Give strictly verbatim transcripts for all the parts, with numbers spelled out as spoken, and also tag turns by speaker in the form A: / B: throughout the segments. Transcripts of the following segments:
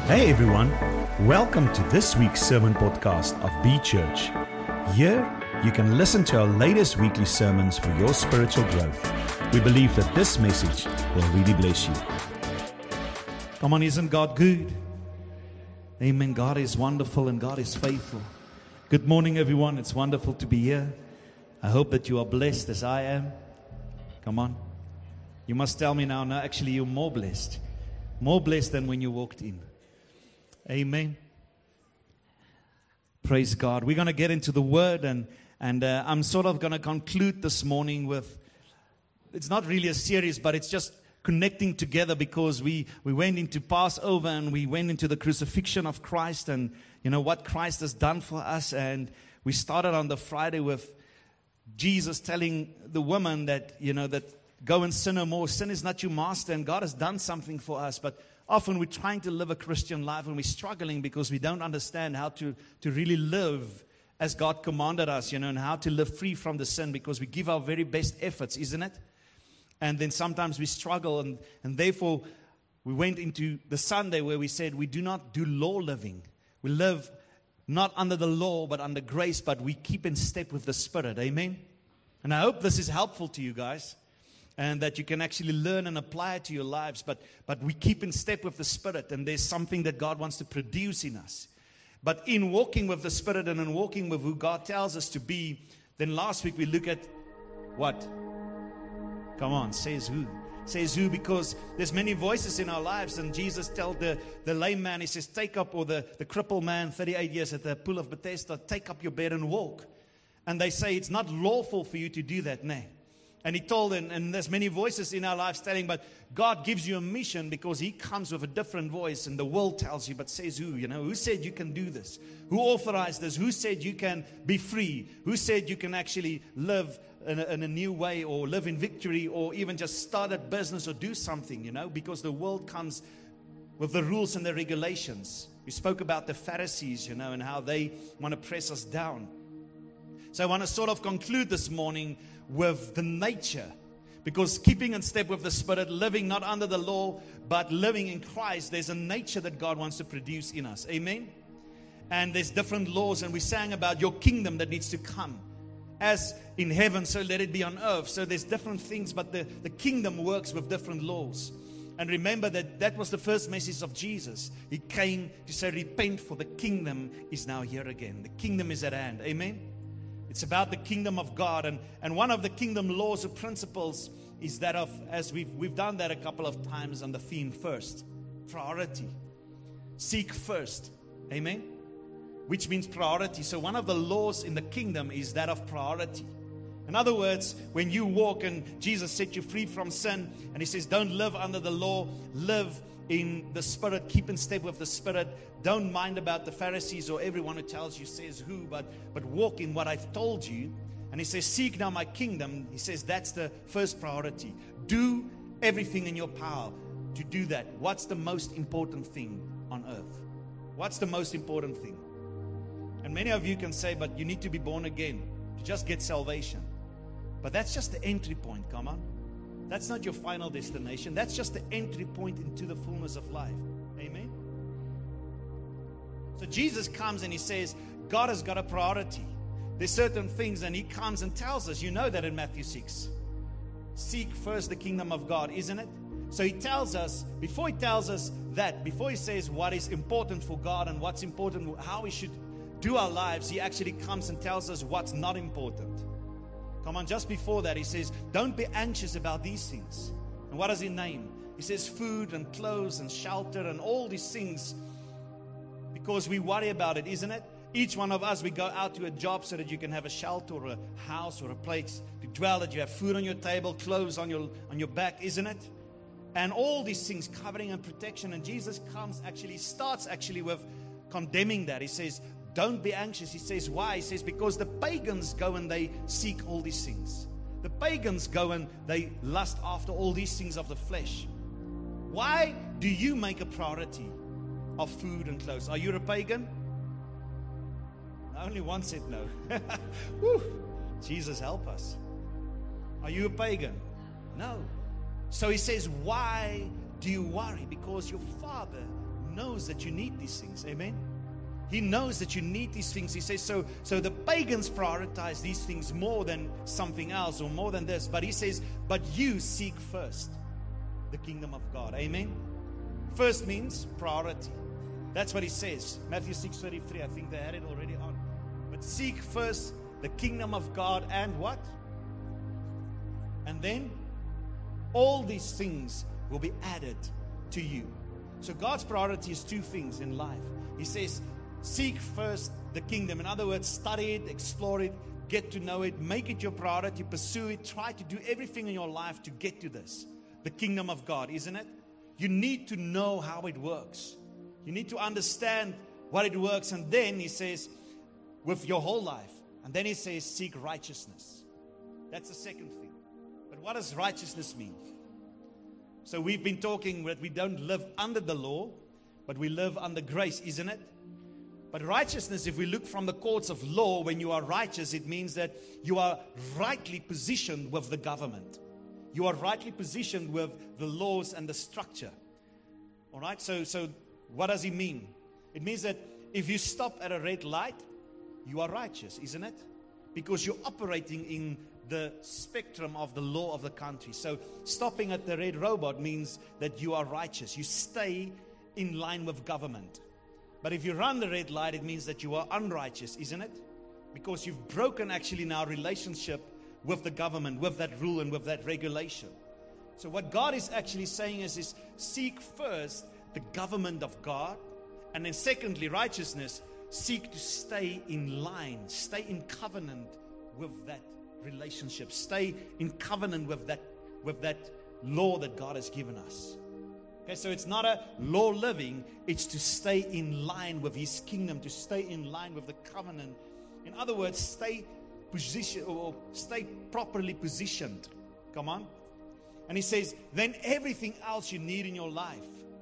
A: Hey everyone, welcome to this week's sermon podcast of B Church. Here, you can listen to our latest weekly sermons for your spiritual growth. We believe that this message will really bless you. Come on, isn't God good? Amen. God is wonderful and God is faithful. Good morning everyone, it's wonderful to be here. I hope that you are blessed as I am. Come on. You must tell me now, no, actually you're more blessed. More blessed than when you walked in. Amen. Praise God. We're going to get into the Word, and and uh, I'm sort of going to conclude this morning with, it's not really a series, but it's just connecting together because we, we went into Passover and we went into the crucifixion of Christ and, you know, what Christ has done for us. And we started on the Friday with Jesus telling the woman that, you know, that go and sin no more. Sin is not your master, and God has done something for us. But often we're trying to live a Christian life and we're struggling because we don't understand how to, to really live as God commanded us, you know, and how to live free from the sin because we give our very best efforts, isn't it? And then sometimes we struggle, and, and therefore we went into the Sunday where we said we do not do law living. We live not under the law but under grace, but we keep in step with the Spirit. Amen? And I hope this is helpful to you guys, and that you can actually learn and apply it to your lives. But but we keep in step with the Spirit, and there's something that God wants to produce in us. But in walking with the Spirit and in walking with who God tells us to be, then last week we look at what? Come on, says who? Says who, because there's many voices in our lives, and Jesus told the, the lame man, he says, take up, or the, the crippled man, thirty-eight years at the pool of Bethesda, take up your bed and walk. And they say, it's not lawful for you to do that, nay. And he told, and, and there's many voices in our lives telling, but God gives you a mission because He comes with a different voice, and the world tells you, but says who? You know, who said you can do this? Who authorized this? Who said you can be free? Who said you can actually live in a, in a new way, or live in victory, or even just start a business or do something, you know, because the world comes with the rules and the regulations. We spoke about the Pharisees, you know, and how they want to press us down. So I want to sort of conclude this morning with the nature, because keeping in step with the Spirit, living not under the law, but living in Christ, there's a nature that God wants to produce in us. Amen? And there's different laws, and we sang about your kingdom that needs to come. As in heaven, so let it be on earth. So there's different things, but the, the kingdom works with different laws. And remember that that was the first message of Jesus. He came to say, repent, for the kingdom is now here again. The kingdom is at hand. Amen? It's about the kingdom of God. And, and one of the kingdom laws or principles is that of, as we've, we've done that a couple of times on the theme first, priority. Seek first. Amen? Which means priority. So one of the laws in the kingdom is that of priority. In other words, when you walk and Jesus set you free from sin, and He says, don't live under the law, live in the Spirit, keep in step with the Spirit. Don't mind about the Pharisees or everyone who tells you says who, but, but walk in what I've told you. And He says, seek now my kingdom. He says, that's the first priority. Do everything in your power to do that. What's the most important thing on earth? What's the most important thing? And many of you can say, but you need to be born again to just get salvation. But that's just the entry point, come on. That's not your final destination. That's just the entry point into the fullness of life. Amen? So Jesus comes and He says, God has got a priority. There's certain things, and He comes and tells us, you know that in Matthew six. Seek first the kingdom of God, isn't it? So He tells us, before He tells us that, before He says what is important for God and what's important, how we should do our lives, He actually comes and tells us what's not important. Come on, just before that, He says, don't be anxious about these things. And what does He name? He says food and clothes and shelter and all these things, because we worry about it, isn't it? Each one of us, we go out to a job so that you can have a shelter or a house or a place to dwell, that you have food on your table, clothes on your, on your back, isn't it? And all these things, covering and protection. And Jesus comes, actually starts actually with condemning that. He says, don't be anxious. He says, why? He says, because the pagans go and they seek all these things. The pagans go and they lust after all these things of the flesh. Why do you make a priority of food and clothes? Are you a pagan? Only one said no. Woo. Jesus, help us. Are you a pagan? No. So He says, why do you worry? Because your Father knows that you need these things. Amen. He knows that you need these things. He says, so, so the pagans prioritize these things more than something else or more than this. But he says, but you seek first the kingdom of God. Amen. First means priority. That's what he says. Matthew six thirty-three. I think they had it already on. But seek first the kingdom of God and what? And then all these things will be added to you. So God's priority is two things in life. He says, seek first the kingdom. In other words, study it, explore it, get to know it, make it your priority, pursue it, try to do everything in your life to get to this. The kingdom of God, isn't it? You need to know how it works. You need to understand what it works. And then he says, with your whole life. And then he says, seek righteousness. That's the second thing. But what does righteousness mean? So we've been talking that we don't live under the law, but we live under grace, isn't it? But righteousness, if we look from the courts of law, when you are righteous, it means that you are rightly positioned with the government. You are rightly positioned with the laws and the structure. All right, so, so what does it mean? It means that if you stop at a red light, you are righteous, isn't it? Because you're operating in the spectrum of the law of the country. So stopping at the red robot means that you are righteous. You stay in line with government. But if you run the red light, it means that you are unrighteous, isn't it? Because you've broken actually now relationship with the government, with that rule and with that regulation. So what God is actually saying is, is seek first the government of God. And then secondly, righteousness, seek to stay in line, stay in covenant with that relationship. Stay in covenant with that, with that law that God has given us. Okay, so it's not a law living, it's to stay in line with His kingdom, to stay in line with the covenant. In other words, stay position or stay properly positioned. Come on. And He says, then everything else you need in your life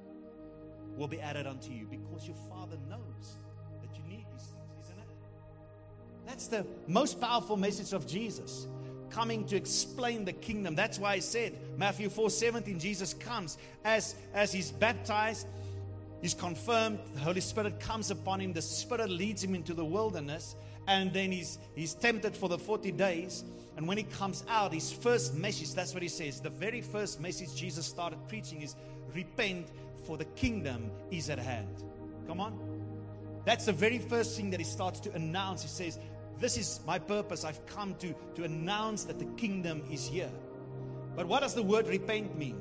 A: will be added unto you, because your Father knows that you need these things, isn't it? That's the most powerful message of Jesus, coming to explain the kingdom. That's why I said, Matthew four seventeen, Jesus comes as, as He's baptized, He's confirmed, the Holy Spirit comes upon Him, the Spirit leads Him into the wilderness, and then he's, he's tempted for the forty days. And when He comes out, His first message, that's what He says, the very first message Jesus started preaching is, repent, for the kingdom is at hand. Come on. That's the very first thing that He starts to announce. He says, this is my purpose. I've come to, to announce that the kingdom is here. But what does the word repent mean?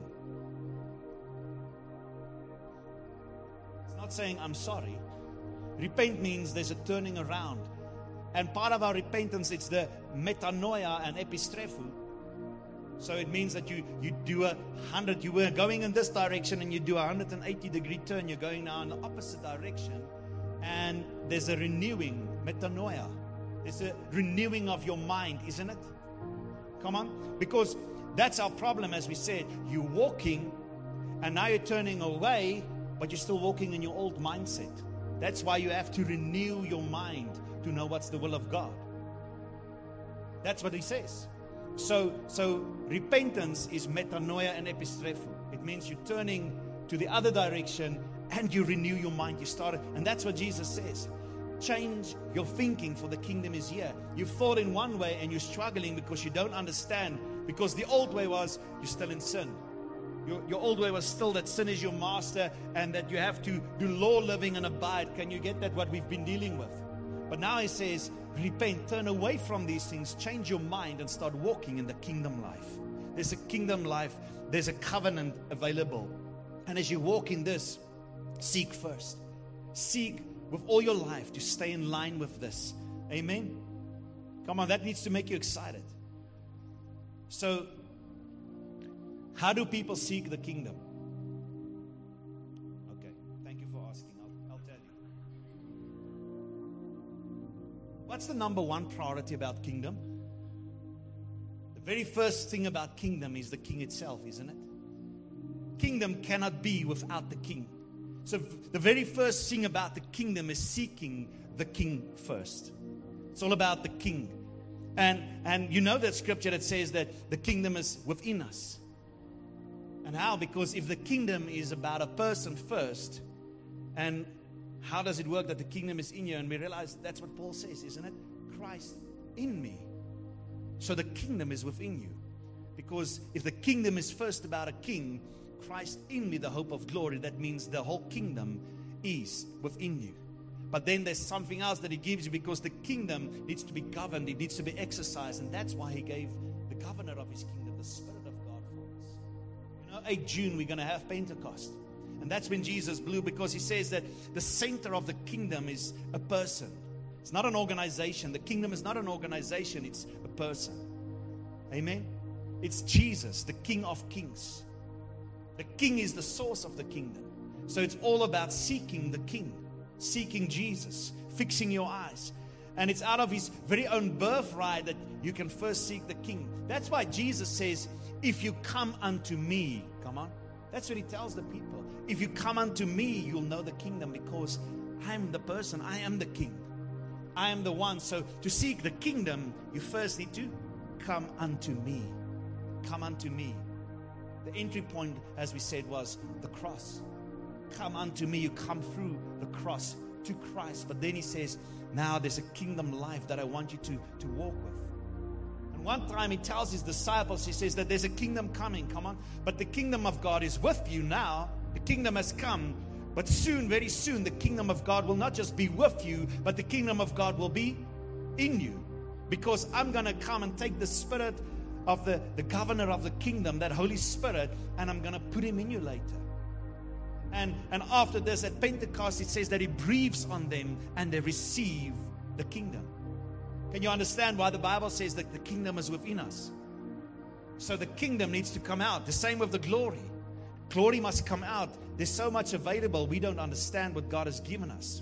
A: It's not saying I'm sorry. Repent means there's a turning around. And part of our repentance, it's the metanoia and epistrophe. So it means that you, you do a hundred, you were going in this direction and you do a one hundred eighty degree turn. You're going now in the opposite direction. And there's a renewing, metanoia. There's a renewing of your mind, isn't it? Come on. Because that's our problem, as we said. You're walking and now you're turning away, but you're still walking in your old mindset. That's why you have to renew your mind to know what's the will of God. That's what He says. So, so repentance is metanoia and epistrophe. It means you're turning to the other direction and you renew your mind. You start, and that's what Jesus says. Change your thinking, for the kingdom is here. You've thought in one way and you're struggling because you don't understand. Because the old way was you're still in sin. Your, your old way was still that sin is your master and that you have to do law living and abide. Can you get that? What we've been dealing with. But now He says, repent, turn away from these things, change your mind and start walking in the kingdom life. There's a kingdom life. There's a covenant available. And as you walk in this, seek first. Seek with all your life to stay in line with this. Amen. Come on, that needs to make you excited. So, how do people seek the kingdom? Okay, thank you for asking. I'll, I'll tell you. What's the number one priority about kingdom? The very first thing about kingdom is the king itself, isn't it? Kingdom cannot be without the king. So the very first thing about the kingdom is seeking the king first. It's all about the king. And, and you know that scripture that says that the kingdom is within us. And how? Because if the kingdom is about a person first, And how does it work that the kingdom is in you? And we realize that's what Paul says, isn't it? Christ in me. So the kingdom is within you. Because if the kingdom is first about a king, Christ in me, the hope of glory, that means the whole kingdom is within you. But then there's something else that He gives you, because the kingdom needs to be governed, it needs to be exercised. And that's why He gave the governor of His kingdom, the Spirit of God, for us. You know, eighth of June, we're going to have Pentecost. And that's when Jesus blew, because He says that the center of the kingdom is a person. It's not an organization. The kingdom is not an organization, it's a person. Amen? It's Jesus, the King of Kings. The King is the source of the kingdom. So it's all about seeking the King, seeking Jesus, fixing your eyes. And it's out of His very own birthright that you can first seek the King. That's why Jesus says, if you come unto me, come on. That's what He tells the people. If you come unto me, you'll know the kingdom, because I am the person. I am the King. I am the one. So to seek the kingdom, you first need to come unto me. Come unto me. The entry point, as we said, was the cross. Come unto me. You come through the cross to Christ. But then He says, now there's a kingdom life that I want you to, to walk with. And one time He tells His disciples, He says that there's a kingdom coming. Come on. But the kingdom of God is with you now. The kingdom has come. But soon, very soon, the kingdom of God will not just be with you, but the kingdom of God will be in you. Because I'm going to come and take the Spirit of the, the governor of the kingdom, that Holy Spirit, and I'm going to put Him in you later. And, and after this, at Pentecost, it says that He breathes on them and they receive the kingdom. Can you understand why the Bible says that the kingdom is within us? So the kingdom needs to come out. The same with the glory. Glory must come out. There's so much available, we don't understand what God has given us.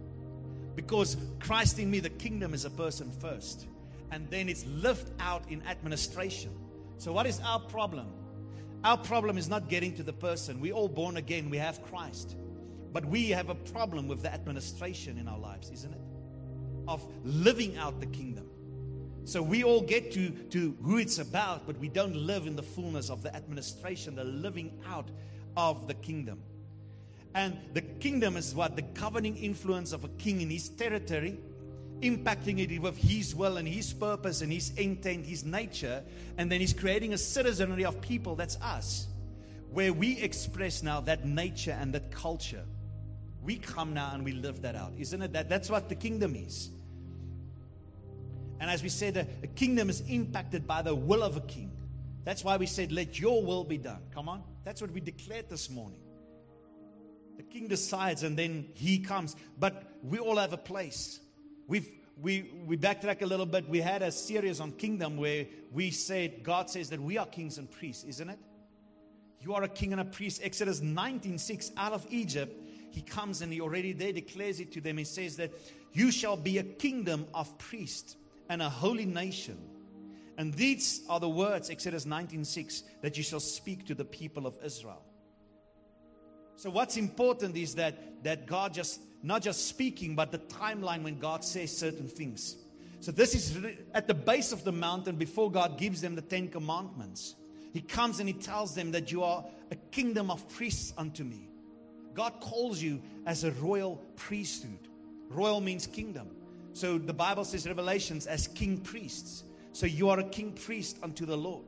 A: Because Christ in me, the kingdom is a person first. And then it's lived out in administration. So what is our problem? Our problem is not getting to the person. We're all born again. We have Christ. But we have a problem with the administration in our lives, isn't it? Of living out the kingdom. So we all get to, to who it's about, but we don't live in the fullness of the administration, the living out of the kingdom. And the kingdom is what? The governing influence of a king in his territory, impacting it with His will and His purpose and His intent, His nature. And then He's creating a citizenry of people, that's us, where we express now that nature and that culture. We come now and we live that out, isn't it? That, that's what the kingdom is. And as we said, a, a kingdom is impacted by the will of a king. That's why we said, let your will be done. Come on. That's what we declared this morning. The king decides and then He comes. But we all have a place. We've, we, we backtrack a little bit. We had a series on kingdom where we said, God says that we are kings and priests, isn't it? You are a king and a priest. Exodus nineteen six, out of Egypt, He comes and He already there declares it to them. He says that you shall be a kingdom of priests and a holy nation. And these are the words, Exodus nineteen six, that you shall speak to the people of Israel. So what's important is that, that God just, not just speaking, but the timeline when God says certain things. So this is at the base of the mountain before God gives them the Ten Commandments. He comes and He tells them that you are a kingdom of priests unto me. God calls you as a royal priesthood. Royal means kingdom. So the Bible says, Revelations, as king priests. So you are a king priest unto the Lord.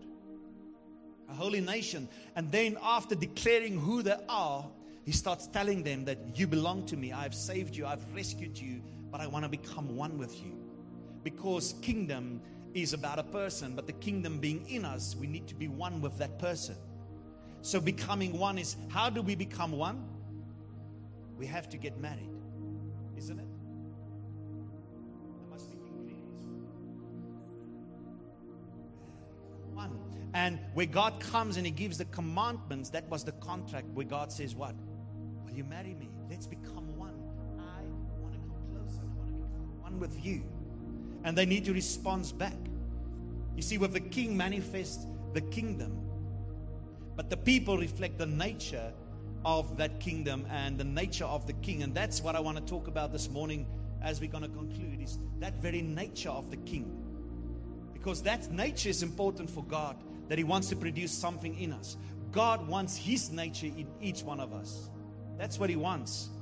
A: A holy nation. And then after declaring who they are, He starts telling them that you belong to me. I've saved you. I've rescued you. But I want to become one with you. Because kingdom is about a person. But the kingdom being in us, we need to be one with that person. So becoming one is, how do we become one? We have to get married. Isn't it? One. And where God comes and He gives the commandments, that was the contract where God says, what? Will you marry me? Let's become one. I want to come closer. I want to become one with you. And they need to respond back. You see, with the king manifests the kingdom. But the people reflect the nature of that kingdom and the nature of the king. And that's what I want to talk about this morning as we're going to conclude, is that very nature of the king. Because that nature is important for God, that He wants to produce something in us. God wants His nature in each one of us. That's what He wants. He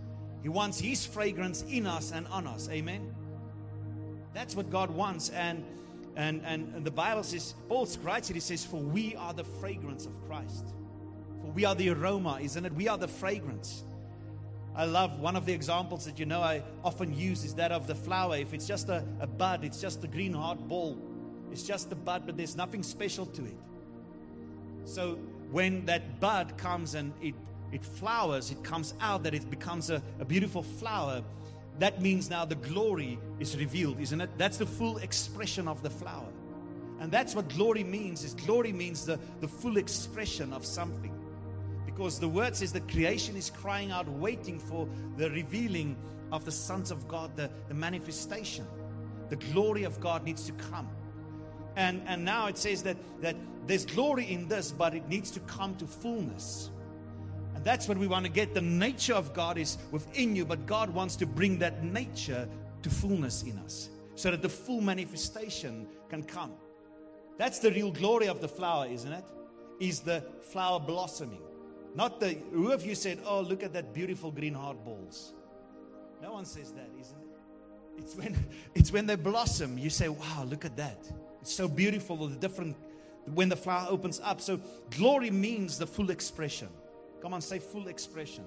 A: He wants His fragrance in us and on us. Amen. That's what God wants. And and and, and the Bible says, Paul writes it, he says, for we are the fragrance of Christ. For we are the aroma, isn't it? We are the fragrance. I love one of the examples that you know I often use is that of the flower. If it's just a, a bud, it's just a green hard ball. It's just a bud, but there's nothing special to it. So when that bud comes and it it flowers, it comes out, that it becomes a, a beautiful flower, that means now the glory is revealed, isn't it? That's the full expression of the flower. And that's what glory means, is glory means the, the full expression of something. Because the word says that creation is crying out, waiting for the revealing of the sons of God, the, the manifestation. The glory of God needs to come. And, and now it says that, that there's glory in this, but it needs to come to fullness. And that's what we want to get. The nature of God is within you, but God wants to bring that nature to fullness in us so that the full manifestation can come. That's the real glory of the flower, isn't it? Is the flower blossoming. Not the, who of you said, oh, look at that beautiful green hard balls. No one says that, isn't it? It's when, it's when they blossom, you say, wow, look at that. It's so beautiful, the different, when the flower opens up. So glory means the full expression. Come on, say full expression.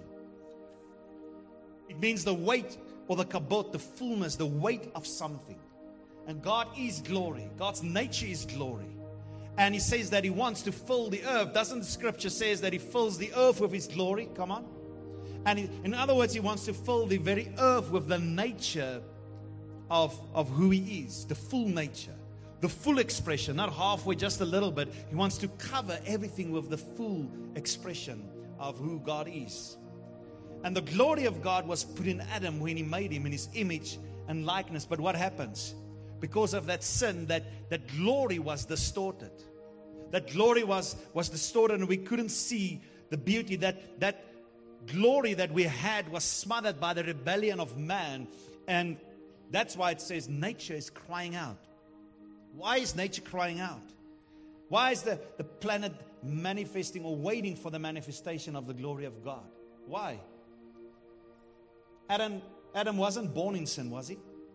A: It means the weight or the kabot, the fullness, the weight of something. And God is glory. God's nature is glory. And He says that He wants to fill the earth. Doesn't the scripture says that He fills the earth with His glory? Come on. And he, in other words, He wants to fill the very earth with the nature of, of who He is. The full nature. The full expression. Not halfway, just a little bit. He wants to cover everything with the full expression of who God is. And the glory of God was put in Adam when He made him in His image and likeness. But what happens? Because of that sin, that, that glory was distorted. That glory was, was distorted and we couldn't see the beauty. That, that glory that we had was smothered by the rebellion of man. And that's why it says nature is crying out. Why is nature crying out? Why is the, the planet manifesting or waiting for the manifestation of the glory of God? Why? Adam, Adam wasn't born in sin, was he?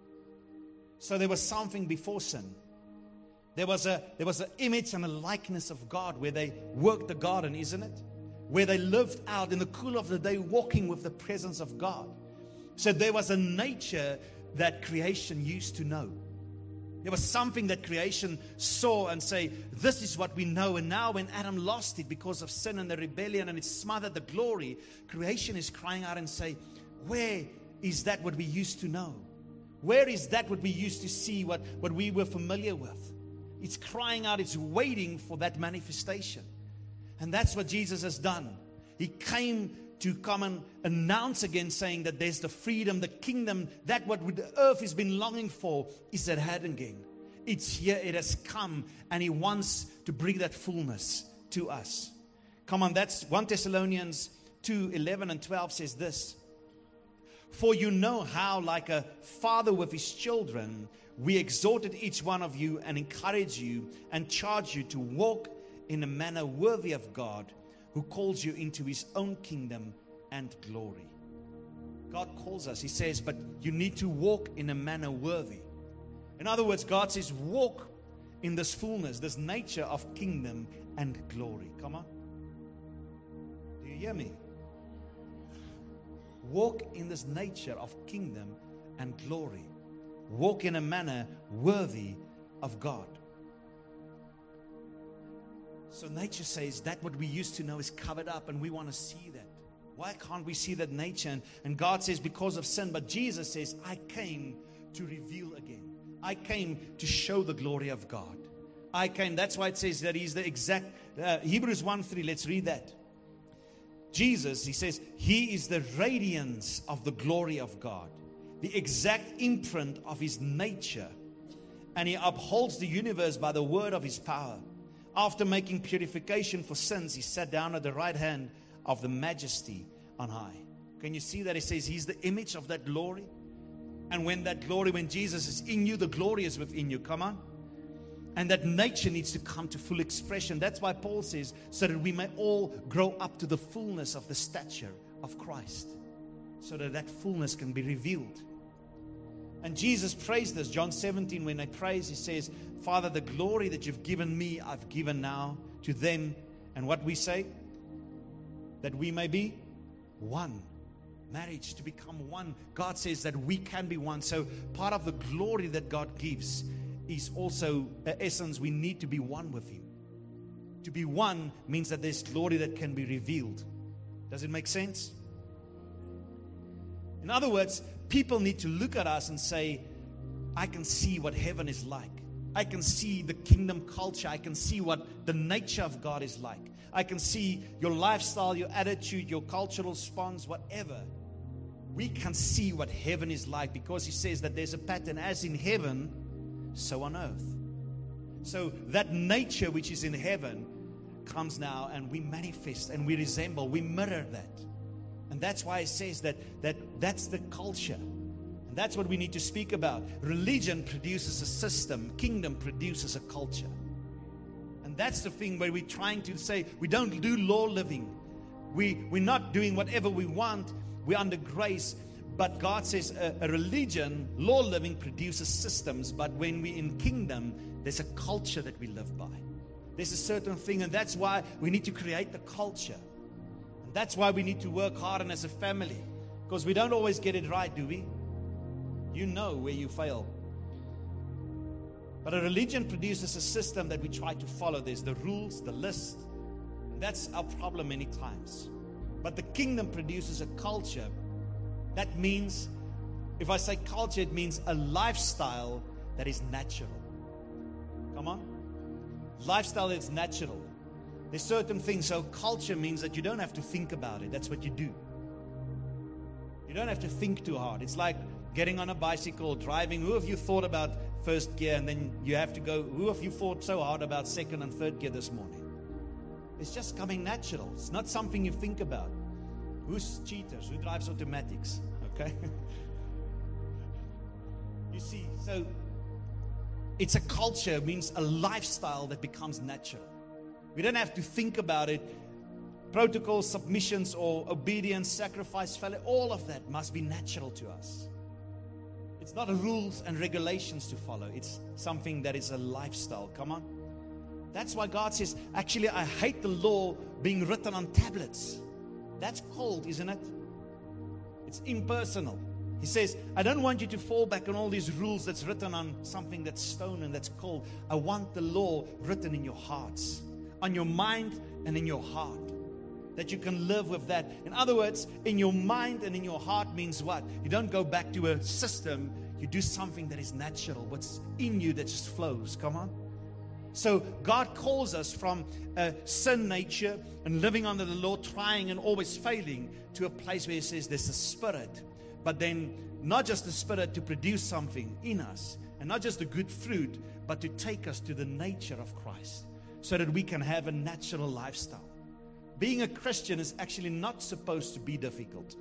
A: So there was something before sin. There was a there was an image and a likeness of God where they worked the garden, isn't it? Where they lived out in the cool of the day walking with the presence of God. So there was a nature that creation used to know. There was something that creation saw and say, this is what we know. And now when Adam lost it because of sin and the rebellion and it smothered the glory, creation is crying out and say, where is that what we used to know? Where is that what we used to see, what, what we were familiar with? It's crying out, it's waiting for that manifestation. And that's what Jesus has done. He came to come and announce again, saying that there's the freedom, the kingdom, that what the earth has been longing for is at hand again. It's here, it has come, and He wants to bring that fullness to us. Come on, that's First Thessalonians two, eleven and twelve says this. For you know how, like a father with his children, we exhorted each one of you and encourage you and charge you to walk in a manner worthy of God, who calls you into His own kingdom and glory. God calls us. He says, but you need to walk in a manner worthy. In other words, God says, walk in this fullness, this nature of kingdom and glory. Come on. Do you hear me? Walk in this nature of kingdom and glory. Walk in a manner worthy of God. So nature says that what we used to know is covered up, and we want to see that. Why can't we see that nature? And, and God says because of sin. But Jesus says, I came to reveal again. I came to show the glory of God. I came. That's why it says that He's the exact. Uh, Hebrews one three. Let's read that. Jesus, He says, He is the radiance of the glory of God, the exact imprint of His nature, and He upholds the universe by the word of His power. After making purification for sins, He sat down at the right hand of the Majesty on high. Can you see that? It says He's the image of that glory. And when that glory, when Jesus is in you, the glory is within you. Come on. And that nature needs to come to full expression. That's why Paul says, so that we may all grow up to the fullness of the stature of Christ. so that that fullness can be revealed. And Jesus prays this. John seventeen, when he prays, he says, Father, the glory that you've given me, I've given now to them. And what we say? That we may be one. Marriage, to become one. God says that we can be one. So part of the glory that God gives is also, in essence, we need to be one with Him. To be one means that there's glory that can be revealed. Does it make sense? In other words, people need to look at us and say, I can see what heaven is like. I can see the kingdom culture. I can see what the nature of God is like. I can see your lifestyle, your attitude, your cultural response, whatever. We can see what heaven is like because He says that there's a pattern as in heaven, so on earth. So that nature which is in heaven comes now and we manifest and we resemble, we mirror that. And that's why it says that, that that's the culture. And that's what we need to speak about. Religion produces a system. Kingdom produces a culture. And that's the thing where we're trying to say we don't do law living. We, we're not doing whatever we want. We're under grace. But God says a, a religion, law living produces systems. But when we're in kingdom, there's a culture that we live by. There's a certain thing. And that's why we need to create the culture. And that's why we need to work hard and as a family. Because we don't always get it right, do we? You know where you fail. But a religion produces a system that we try to follow. There's the rules, the list. And that's our problem many times. But the kingdom produces a culture. That means, if I say culture, it means a lifestyle that is natural. Come on. Lifestyle that's natural. There's certain things. So culture means that you don't have to think about it. That's what you do. You don't have to think too hard. It's like getting on a bicycle, driving. Who of you thought about first gear and then you have to go? Who of you thought so hard about second and third gear this morning? It's just coming natural. It's not something you think about. Who's cheaters? Who drives automatics? Okay. You see, so it's a culture, it means a lifestyle that becomes natural. We don't have to think about it. Protocols, submissions, or obedience, sacrifice, failure, all of that must be natural to us. It's not rules and regulations to follow. It's something that is a lifestyle. Come on. That's why God says, actually, I hate the law being written on tablets. That's cold, isn't it? It's impersonal. He says, I don't want you to fall back on all these rules that's written on something that's stone and that's cold. I want the law written in your hearts, on your mind and in your heart, that you can live with that. In other words, in your mind and in your heart means what? You don't go back to a system. You do something that is natural. What's in you that just flows. Come on. So God calls us from a sin nature and living under the law, trying and always failing, to a place where He says there's a spirit. But then not just the spirit to produce something in us, and not just the good fruit, but to take us to the nature of Christ so that we can have a natural lifestyle. Being a Christian is actually not supposed to be difficult.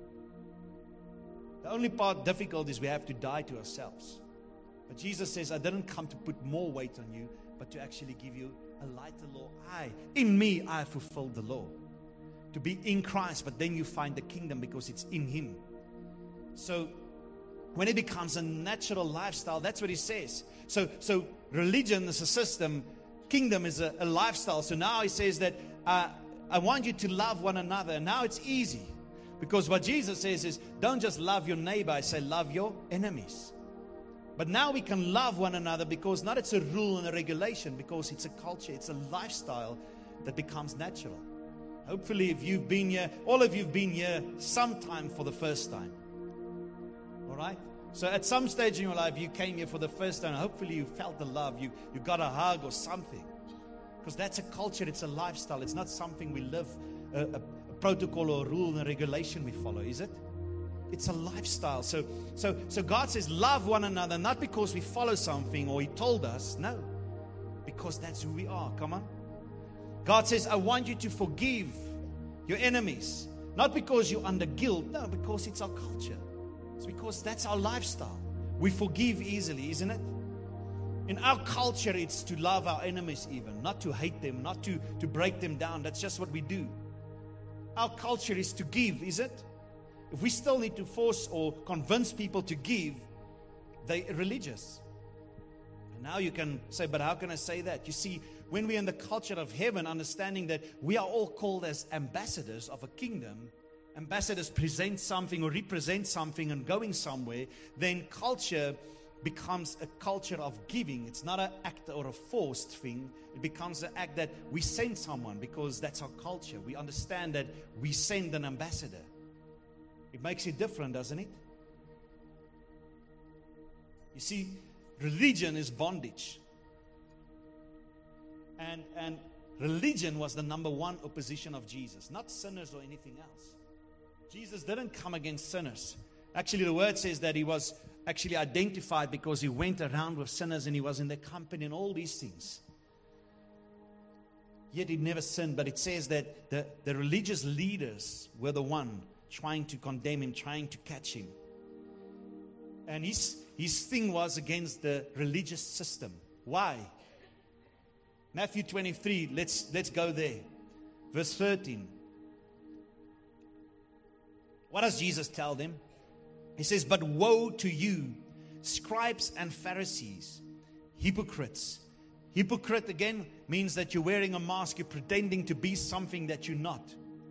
A: The only part difficult is we have to die to ourselves. But Jesus says, I didn't come to put more weight on you, but to actually give you a lighter law. I, in me, I have fulfilled the law. To be in Christ, but then you find the kingdom because it's in Him. So when it becomes a natural lifestyle, that's what He says. So, so religion is a system, kingdom is a, a lifestyle. So now He says that uh, I want you to love one another. And now it's easy. Because what Jesus says is, don't just love your neighbor, I say love your enemies. But now we can love one another because not it's a rule and a regulation, because it's a culture, it's a lifestyle that becomes natural. Hopefully if you've been here, all of you have been here sometime for the first time. All right? So at some stage in your life, you came here for the first time. Hopefully you felt the love, you, you got a hug or something. Because that's a culture, it's a lifestyle. It's not something we live, a, a, a protocol or a rule and a regulation we follow, is it? It's a lifestyle. So, so, so God says, love one another, not because we follow something or He told us. No, because that's who we are. Come on. God says, I want you to forgive your enemies, not because you're under guilt. No, because it's our culture. It's because that's our lifestyle. We forgive easily, isn't it? In our culture, it's to love our enemies even, not to hate them, not to, to break them down. That's just what we do. Our culture is to give, is it? if we still need to force or convince people to give, they're religious. And now you can say, but how can I say that? You see, when we're in the culture of heaven, understanding that we are all called as ambassadors of a kingdom, ambassadors present something or represent something and going somewhere, then culture becomes a culture of giving. It's not an act or a forced thing. It becomes an act that we send someone because that's our culture. We understand that we send an ambassador. It makes it different, doesn't it? You see, religion is bondage. And, and religion was the number one opposition of Jesus, not sinners or anything else. Jesus didn't come against sinners. Actually, the word says that he was actually identified because he went around with sinners and he was in their company and all these things. Yet he never sinned, but it says that the, the religious leaders were the one trying to condemn him, trying to catch him. And his, his thing was against the religious system. Why? Matthew twenty-three, let's, let's go there. Verse thirteen. What does Jesus tell them? He says, but woe to you, scribes and Pharisees, hypocrites. Hypocrite again means that you're wearing a mask, you're pretending to be something that you're not.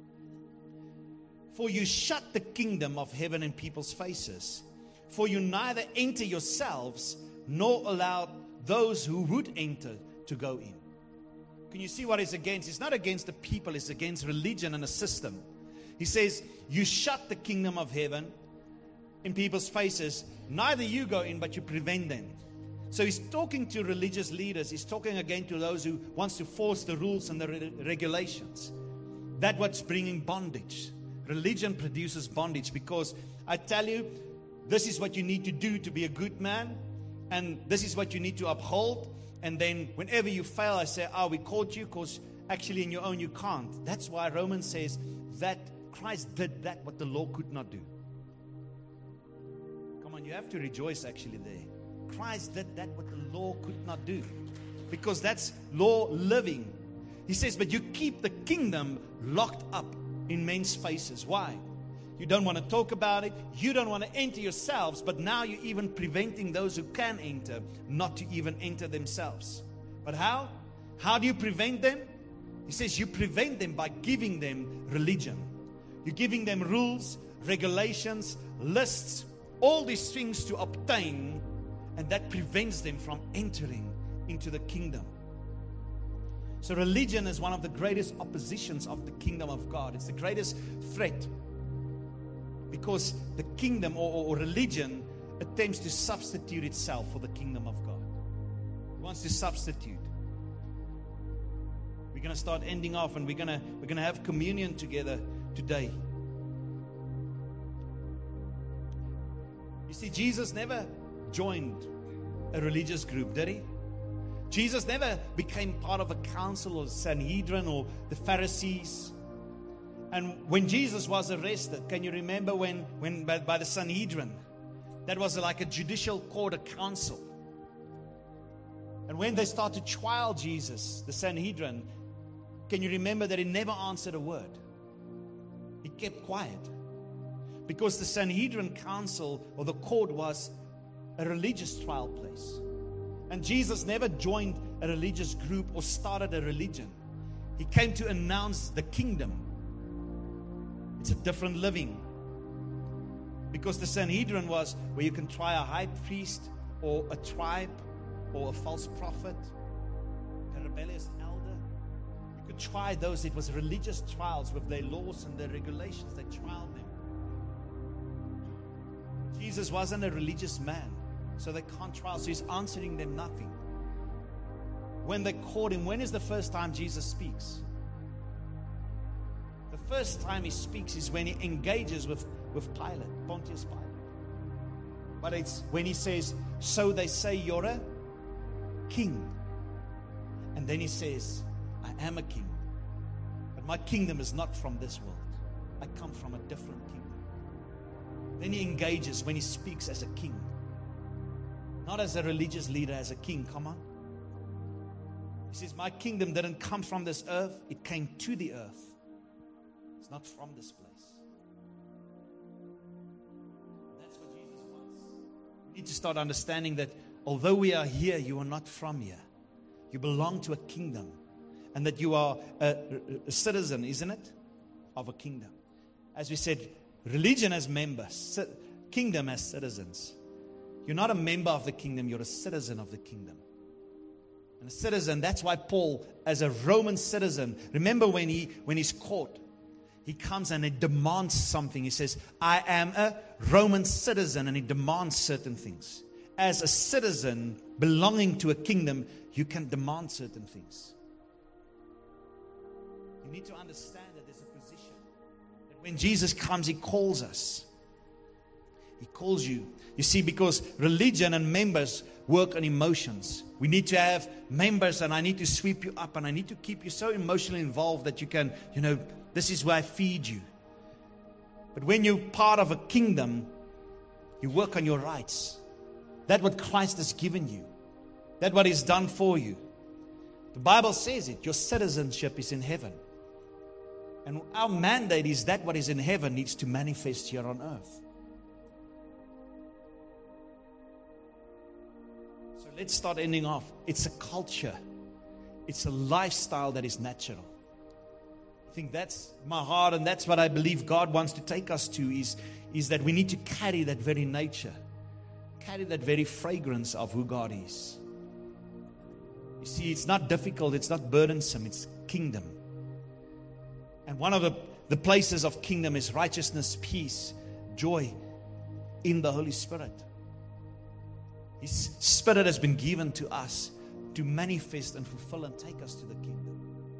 A: For you shut the kingdom of heaven in people's faces. For you neither enter yourselves, nor allow those who would enter to go in. Can you see what it's against? It's not against the people, it's against religion and a system. He says, you shut the kingdom of heaven in people's faces. Neither you go in, but you prevent them. So he's talking to religious leaders. He's talking again to those who wants to force the rules and the re- regulations. That's what's bringing bondage. Religion produces bondage because I tell you, this is what you need to do to be a good man. And this is what you need to uphold. And then whenever you fail, I say, oh, we caught you because actually in your own you can't. That's why Romans says that Christ did that what the law could not do. Come on, you have to rejoice actually there. Christ did that what the law could not do. Because that's law living. He says, but you keep the kingdom locked up in men's faces. Why? You don't want to talk about it. You don't want to enter yourselves. But now you're even preventing those who can enter not to even enter themselves. But how? How do you prevent them? He says you prevent them by giving them religion. You're giving them rules, regulations, lists, all these things to obtain, and that prevents them from entering into the kingdom. So religion is one of the greatest oppositions of the kingdom of God. It's the greatest threat because the kingdom or, or, or religion attempts to substitute itself for the kingdom of God. It wants to substitute. We're going to start ending off, and we're going to we're going to have communion together today. You see, Jesus never joined a religious group, did he? Jesus never became part of a council or Sanhedrin or the Pharisees. And when Jesus was arrested, can you remember when, when by, by the Sanhedrin? That was like a judicial court, a council. And when they started to trial Jesus, the Sanhedrin, can you remember that he never answered a word? He kept quiet. Because the Sanhedrin council or the court was a religious trial place. And Jesus never joined a religious group or started a religion. He came to announce the kingdom. It's a different living. Because the Sanhedrin was where you can try a high priest or a tribe or a false prophet, a rebellious elder. You could try those. It was religious trials with their laws and their regulations. They trialed them. Jesus wasn't a religious man, so they can't trial. So he's answering them nothing. When they caught him, when is the first time Jesus speaks? The first time he speaks is when he engages with, with Pilate, Pontius Pilate. But it's when he says, so they say you're a king. And then he says, I am a king. But my kingdom is not from this world. I come from a different kingdom. Then he engages when he speaks as a king. Not as a religious leader, as a king. Come on. He says, my kingdom didn't come from this earth. It came to the earth. It's not from this place. We need to start understanding that although we are here, you are not from here. You belong to a kingdom. And that you are a, a citizen, isn't it? Of a kingdom. As we said, religion as members, kingdom as citizens. You're not a member of the kingdom, you're a citizen of the kingdom. And a citizen, that's why Paul, as a Roman citizen, remember when he when he's caught, he comes and he demands something. He says, I am a Roman citizen, and he demands certain things. As a citizen belonging to a kingdom, you can demand certain things. You need to understand that there's a position. That when Jesus comes, He calls us. He calls you. You see, because religion and members work on emotions. We need to have members, and I need to sweep you up, and I need to keep you so emotionally involved that you can, you know, this is where I feed you. But when you're part of a kingdom, you work on your rights. That's what Christ has given you. That's what He's done for you. The Bible says it. Your citizenship is in heaven. And our mandate is that what is in heaven needs to manifest here on earth. So let's start ending off. It's a culture. It's a lifestyle that is natural. I think that's my heart, and that's what I believe God wants to take us to, is, is that we need to carry that very nature. Carry that very fragrance of who God is. You see, it's not difficult, it's not burdensome, it's kingdom. And one of the, the places of kingdom is righteousness, peace, joy in the Holy Spirit. His Spirit has been given to us to manifest and fulfill and take us to the kingdom.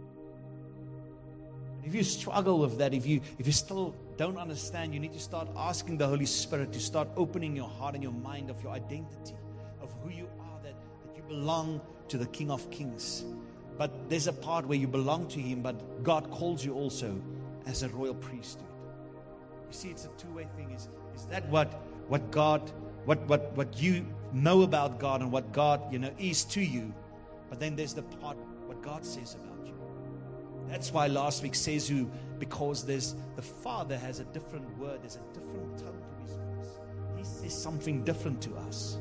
A: And if you struggle with that, if you if you still don't understand, you need to start asking the Holy Spirit to start opening your heart and your mind of your identity, of who you are, that, that you belong to the King of Kings. But there's a part where you belong to Him, but God calls you also as a royal priesthood. You see, it's a two-way thing. Is, is that what, what God, what, what, what you know about God and what God, you know, is to you? But then there's the part, what God says about you. That's why last week says who, because there's the Father has a different word, there's a different tone to His voice. He says something different to us.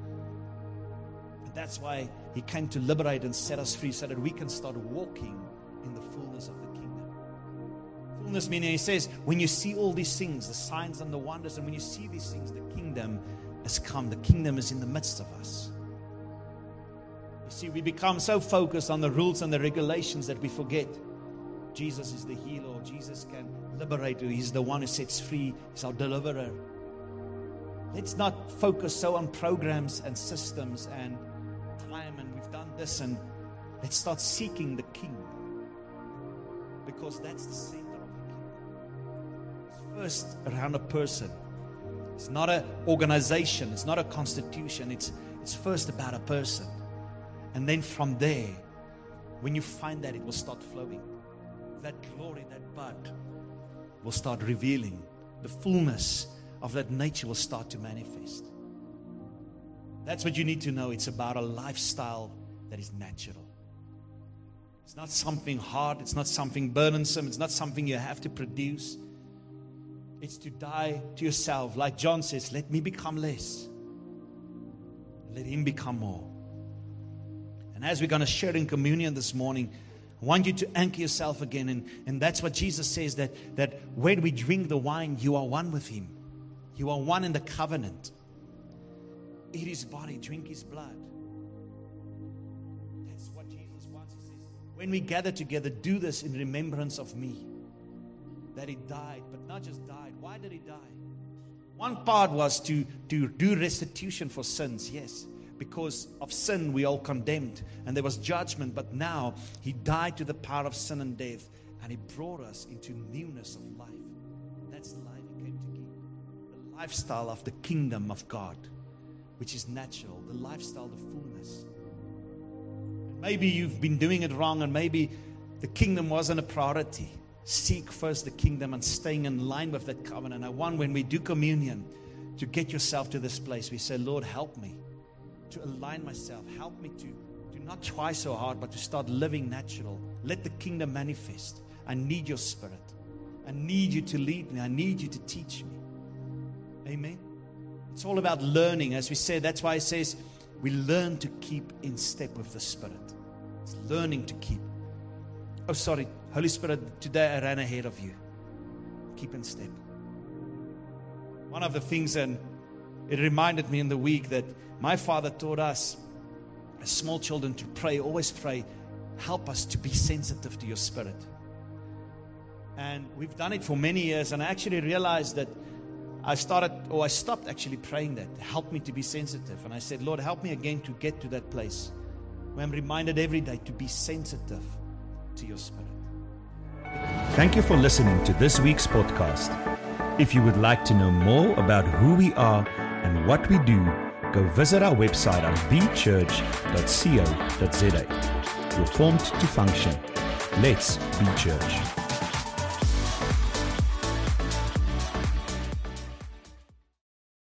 A: And that's why He came to liberate and set us free so that we can start walking in the fullness of the kingdom. Fullness meaning He says, when you see all these things, the signs and the wonders, and when you see these things, the kingdom has come. The kingdom is in the midst of us. You see, we become so focused on the rules and the regulations that we forget Jesus is the healer, or Jesus can liberate you. He's the one who sets free. He's our deliverer. Let's not focus so on programs and systems and time, and we've done this, and let's start seeking the King, because that's the center of the kingdom. It's first around a person. It's not an organization. It's not a constitution. It's, it's first about a person. And then from there, when you find that, it will start flowing. That glory, that bud will start revealing. The fullness of that nature will start to manifest. That's what you need to know. It's about a lifestyle that is natural. It's not something hard. It's not something burdensome. It's not something you have to produce. It's to die to yourself. Like John says, let me become less. Let Him become more. And as we're going to share in communion this morning, I want you to anchor yourself again. And, and that's what Jesus says, that, that when we drink the wine, you are one with Him. You are one in the covenant. Eat His body, drink His blood. That's what Jesus wants. He says, when we gather together, do this in remembrance of me. That He died, but not just died. Why did He die? One part was to, to do restitution for sins, yes. Because of sin, we all condemned, and there was judgment. But now He died to the power of sin and death, and He brought us into newness of life. That's the life He came to give. The lifestyle of the kingdom of God, which is natural. The lifestyle, the fullness. Maybe you've been doing it wrong, and maybe the kingdom wasn't a priority. Seek first the kingdom and staying in line with that covenant. I want, when we do communion, to get yourself to this place. We say, Lord, help me to align myself. Help me to, to not try so hard, but to start living natural. Let the kingdom manifest. I need your Spirit. I need you to lead me. I need you to teach me. Amen. It's all about learning. As we said, that's why it says we learn to keep in step with the Spirit. It's learning to keep. Oh, sorry. Holy Spirit, today I ran ahead of you. Keep in step. One of the things, and it reminded me in the week that my father taught us as small children to pray, always pray, help us to be sensitive to your Spirit. And we've done it for many years, and I actually realized that I started, or I stopped actually praying that. Help me to be sensitive. And I said, Lord, help me again to get to that place where I'm reminded every day to be sensitive to your Spirit.
B: Thank you for listening to this week's podcast. If you would like to know more about who we are and what we do, go visit our website at b church dot co dot za. We're formed to function. Let's be church.